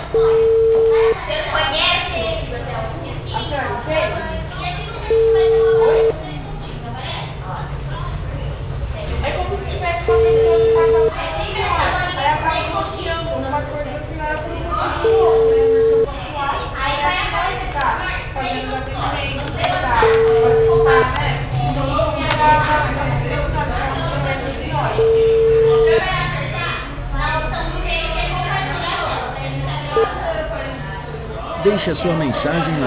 Vocês conhecem? É como se tivesse uma pessoa que passa o aí acaba bloqueando uma coisa que não era por motivo, né? Aí vai ficar fazendo atendimento, sentar, participar, né? Então, não vou pegar Deixe a sua mensagem na